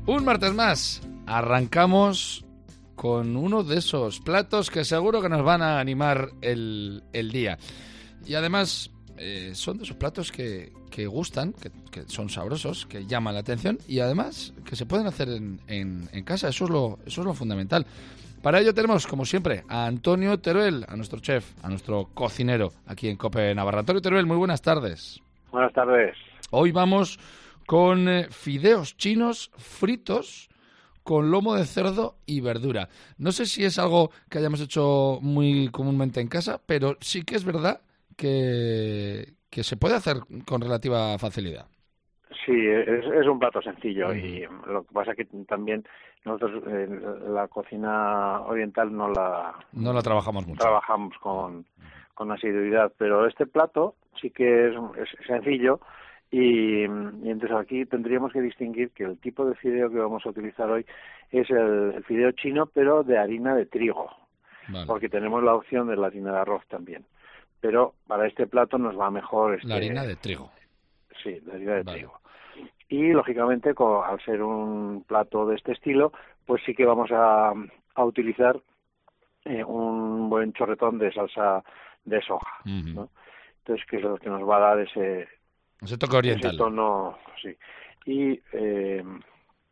Un martes más, arrancamos con uno de esos platos que seguro que nos van a animar el día. Y además son de esos platos que gustan, que son sabrosos, que llaman la atención y además que se pueden hacer en casa. Eso es lo fundamental. Para ello tenemos, como siempre, a Antonio Teruel, a nuestro chef, a nuestro cocinero aquí en COPE Navarra. Antonio Teruel, muy buenas tardes. Buenas tardes. Hoy vamos con fideos chinos fritos con lomo de cerdo y verdura. No sé si es algo que hayamos hecho muy comúnmente en casa, pero sí que es verdad que se puede hacer con relativa facilidad. Sí, es un plato sencillo y lo que pasa es que también nosotros la cocina oriental no la trabajamos mucho. Trabajamos con asiduidad, pero este plato sí que es sencillo y entonces aquí tendríamos que distinguir que el tipo de fideo que vamos a utilizar hoy es el fideo chino, pero de harina de trigo, vale, porque tenemos la opción de la harina de arroz también. Pero para este plato nos va mejor la harina de trigo. Sí, la harina de trigo. Y, lógicamente, al ser un plato de este estilo, pues sí que vamos a utilizar un buen chorretón de salsa de soja, ¿no? Entonces, que es lo que nos va a dar ese toque oriental. Ese tono, sí. Y en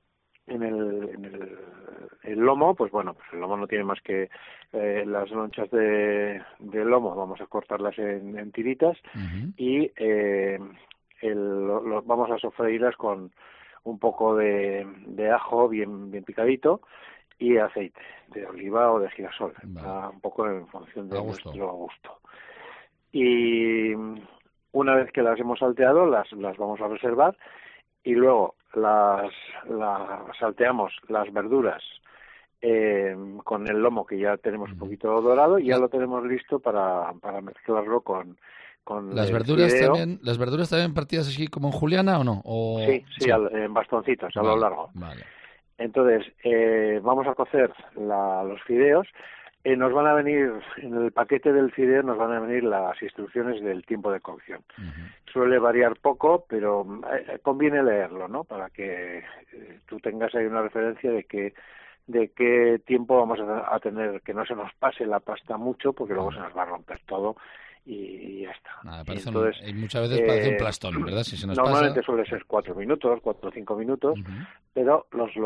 el lomo, pues bueno, pues el lomo no tiene más que las lonchas de lomo, vamos a cortarlas en tiritas y vamos a sofreírlas con un poco de ajo bien picadito y aceite de oliva o de girasol, un poco en función de nuestro gusto. Y una vez que las hemos salteado, las vamos a reservar y luego las salteamos las verduras con el lomo que ya tenemos un poquito dorado y ya lo tenemos listo para mezclarlo con las verduras fideo. ¿Las verduras también partidas así como en juliana o no? Sí, en bastoncitos a lo largo. Vale. Entonces, vamos a cocer los fideos. Nos van a venir, en el paquete del fideo nos van a venir las instrucciones del tiempo de cocción. Suele variar poco, pero conviene leerlo, ¿no? Para que tú tengas ahí una referencia de qué tiempo vamos a tener, que no se nos pase la pasta mucho, porque luego se nos va a romper todo y ya está. Y muchas veces parece un plastón, ¿verdad? Si se nos normalmente pasa... suele ser 4 o 5 minutos, pero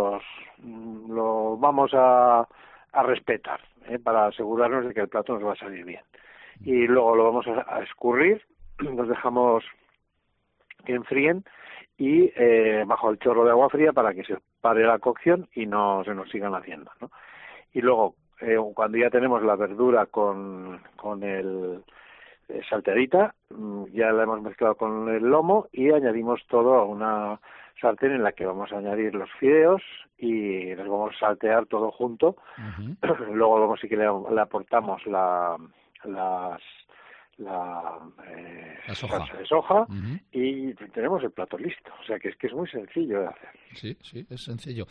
lo vamos a respetar, para asegurarnos de que el plato nos va a salir bien. Y luego lo vamos a escurrir, los dejamos que enfríen y bajo el chorro de agua fría para que se pare la cocción y no se nos sigan haciendo, ¿no? Y luego, cuando ya tenemos la verdura con el salteadita, ya la hemos mezclado con el lomo y añadimos todo a una sartén en la que vamos a añadir los fideos y los vamos a saltear todo junto. Luego sí que le aportamos la salsa de soja y tenemos el plato listo. O sea que es muy sencillo de hacer. Sí, es sencillo.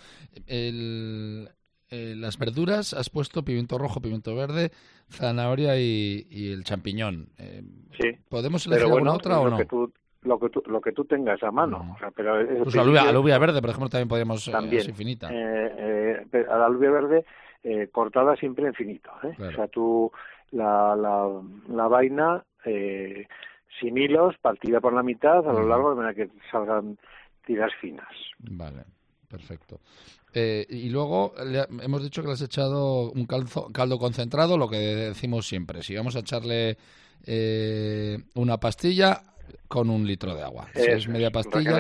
Las verduras has puesto pimiento rojo, pimiento verde, zanahoria y el champiñón. Sí. ¿Podemos elegir alguna otra o no? Lo que tú tengas a mano. O sea, pero pues alubia verde, por ejemplo, también podríamos así finita. A la alubia verde cortada siempre en finito. Claro. O sea, tú la vaina sin hilos, partida por la mitad, a lo largo, de manera que salgan tiras finas. Vale, perfecto. Y luego hemos dicho que le has echado un caldo concentrado, lo que decimos siempre. Si vamos a echarle una pastilla con 1 litro de agua. Si es media pastilla...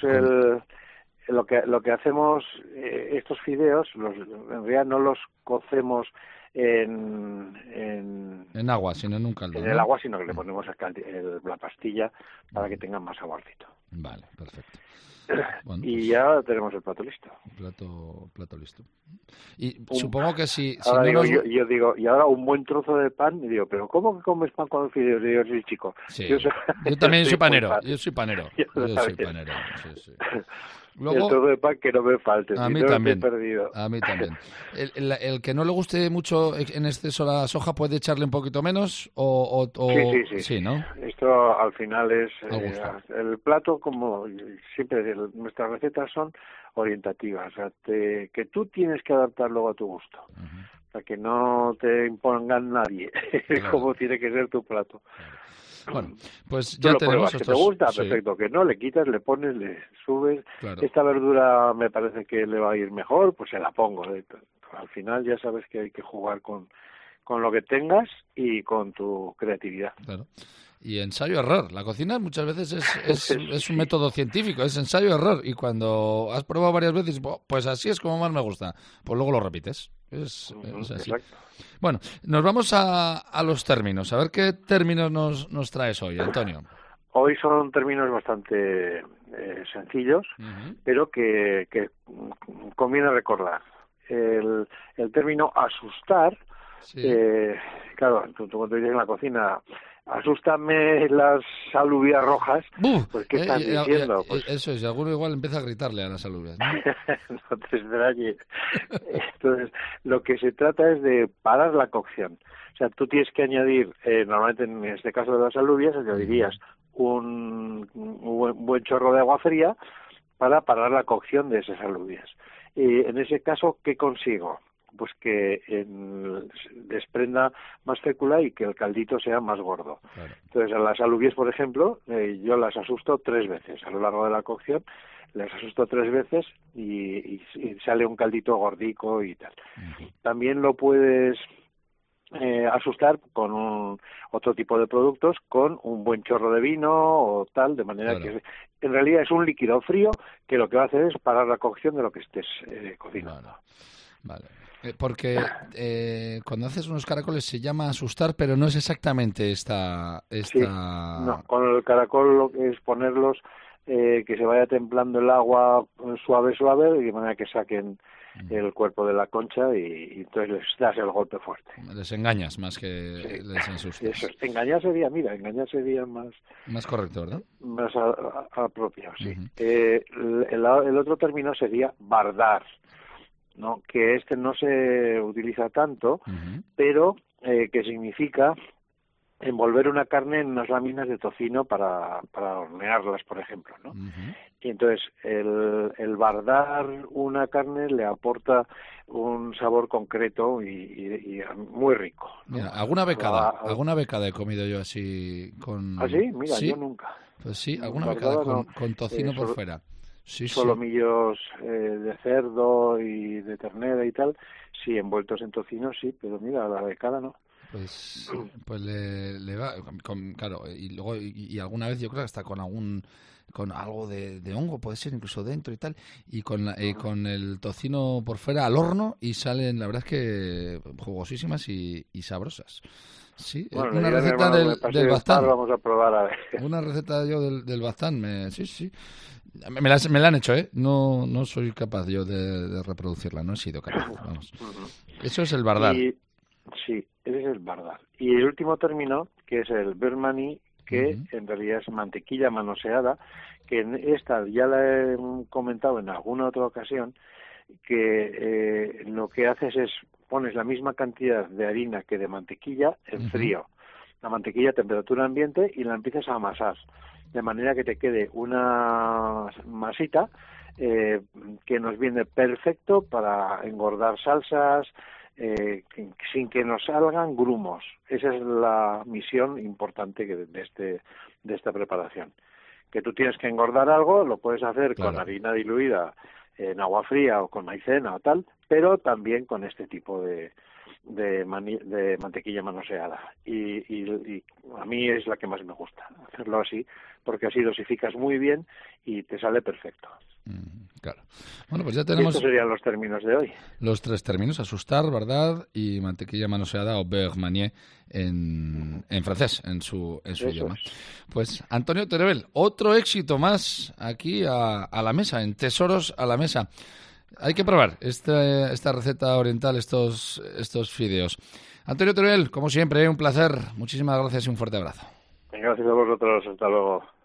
Lo que hacemos, estos fideos, en realidad no los cocemos en agua, sino en un caldo. En el agua, sino que le ponemos la pastilla para que tengan más saborcito. Vale, perfecto. Bueno, y ya tenemos el plato listo. Plato listo. Y supongo que si ahora yo digo, y ahora un buen trozo de pan, y digo, ¿pero cómo que comes pan con fideos? Y yo soy chico. Sí. Yo también soy panero. Yo soy panero. Sí. Luego, el trozo de pan que no me falte. A si mí no, también. estoy perdido. A mí también. El que no le guste mucho en exceso la soja, ¿puede echarle un poquito menos? Sí. Sí, ¿no? Esto al final es Al gusto. el plato, como siempre nuestras recetas son orientativas, o sea, que tú tienes que adaptar luego a tu gusto. Para que no te impongan nadie Claro. cómo tiene que ser tu plato. Bueno, pues Tú ya lo tenemos pruebas, que te gusta, perfecto, que no, le quitas, le pones, le subes. Claro. Esta verdura me parece que le va a ir mejor, pues se la pongo. Al final ya sabes que hay que jugar con lo que tengas y con tu creatividad. Claro. Y ensayo-error. La cocina muchas veces es un Sí. método científico, es ensayo-error. Y cuando has probado varias veces, pues así es como más me gusta, pues luego lo repites. Es así. Exacto. Bueno, nos vamos a los términos. A ver qué términos nos traes hoy, Antonio. Hoy son términos bastante sencillos, pero que conviene recordar. El término asustar, Sí. claro, tú cuando dices en la cocina, asústame las alubias rojas, pues ¿qué estás diciendo? Pues Eso es, y alguno igual empieza a gritarle a las alubias, ¿no? no te extrañes. Entonces, lo que se trata es de parar la cocción. O sea, tú tienes que añadir, normalmente en este caso de las alubias, añadirías un buen chorro de agua fría para parar la cocción de esas alubias. Y en ese caso, ¿qué consigo? Pues que desprenda más fécula y que el caldito sea más gordo. Claro. Entonces, a las alubias, por ejemplo, yo las asusto 3 veces a lo largo de la cocción, las asusto 3 veces y sale un caldito gordico y tal. También lo puedes asustar con otro tipo de productos, con un buen chorro de vino o tal, de manera que en realidad es un líquido frío que lo que va a hacer es parar la cocción de lo que estés cocinando. Vale. Porque cuando haces unos caracoles se llama asustar, pero no es exactamente esta... Sí, no, con el caracol lo que es ponerlos que se vaya templando el agua suave, de manera que saquen el cuerpo de la concha y entonces les das el golpe fuerte. Les engañas más que les asustas. Eso, engañar sería más correcto, ¿verdad? Más apropiado, sí. El otro término sería bardar, ¿no? Que no se utiliza tanto, pero que significa envolver una carne en unas láminas de tocino para hornearlas, por ejemplo, ¿no? Y entonces el bardar una carne le aporta un sabor concreto y muy rico, ¿no? Mira, alguna becada he comido yo así con... ¿Ah, sí? Mira, sí. Yo nunca. Pues sí, alguna becada con tocino por fuera. Sí, solomillos de cerdo y de ternera y tal, sí, envueltos en tocino, sí, pero mira, la becada no. Pues le va, claro, y luego y alguna vez yo creo que hasta con algo de hongo puede ser incluso dentro y tal, y con el tocino por fuera al horno y salen, la verdad es que jugosísimas y sabrosas. Sí, bueno, una receta del Baztán. Vamos a probar a ver. Una receta yo del Baztán, sí. Me la han hecho, ¿eh? No soy capaz yo de reproducirla, no he sido capaz, vamos. Eso es el bardar. Sí, ese es el bardar. Y el último término, que es el beurre manie, que en realidad es mantequilla manoseada, que en esta ya la he comentado en alguna otra ocasión, que lo que haces es pones la misma cantidad de harina que de mantequilla en frío, la mantequilla a temperatura ambiente, y la empiezas a amasar, de manera que te quede una masita que nos viene perfecto para engordar salsas, sin que nos salgan grumos. Esa es la misión importante de esta preparación. Que tú tienes que engordar algo, lo puedes hacer con harina diluida en agua fría o con maicena o tal, pero también con este tipo de mantequilla manoseada. Y a mí es la que más me gusta, hacerlo así, porque así dosificas muy bien y te sale perfecto. Claro. Bueno, pues ya tenemos... Y estos serían los términos de hoy. Los 3 términos, asustar, bardar y mantequilla manoseada o beurre manie en francés, en su idioma. Pues Antonio Teruel, otro éxito más aquí a la mesa, en Tesoros a la Mesa. Hay que probar esta receta oriental, estos fideos. Antonio Teruel, como siempre, un placer. Muchísimas gracias y un fuerte abrazo. Gracias a vosotros. Hasta luego.